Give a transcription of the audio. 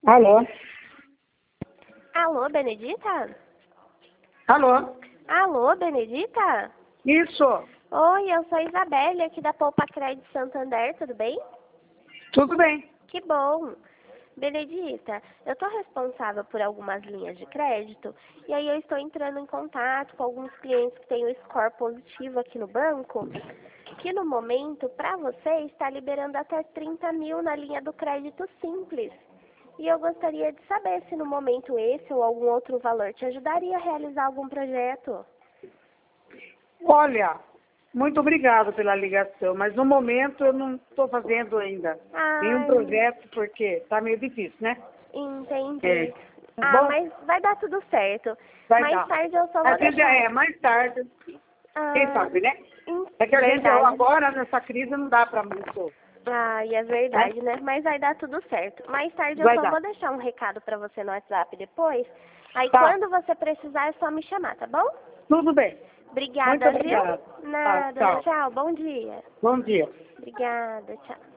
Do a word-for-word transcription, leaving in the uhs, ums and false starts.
Alô? Alô, Benedita? Alô? Alô, Benedita? Isso. Oi, eu sou a Isabelle, aqui da Poupa Crédito Santander, tudo bem? Tudo bem. Que bom. Benedita, eu estou responsável por algumas linhas de crédito e aí eu estou entrando em contato com alguns clientes que têm o score positivo aqui no banco, que no momento, para você, está liberando até trinta mil na linha do crédito simples. E eu gostaria de saber se no momento esse ou algum outro valor te ajudaria a realizar algum projeto. Olha, muito obrigado pela ligação, mas no momento eu não estou fazendo ainda nenhum Ai, projeto porque está meio difícil, né? entendi. É. Ah, Bom, mas vai dar tudo certo. vai Mais dar. tarde eu só vou Às vezes deixar. é mais tarde, quem Ah, sabe, né? em- É que a gente verdade. agora, nessa crise, não dá para muito. Ah, e é Né? verdade, né? Mas vai dar tudo certo. Mais tarde eu Vai só dar. vou deixar um recado pra você no WhatsApp depois. Aí Tá, quando você precisar é só me chamar, tá bom? tudo bem. Muito Obrigada, viu? obrigado. Tá, Nada. tchau. Tchau, bom dia. Bom dia. Obrigada, tchau.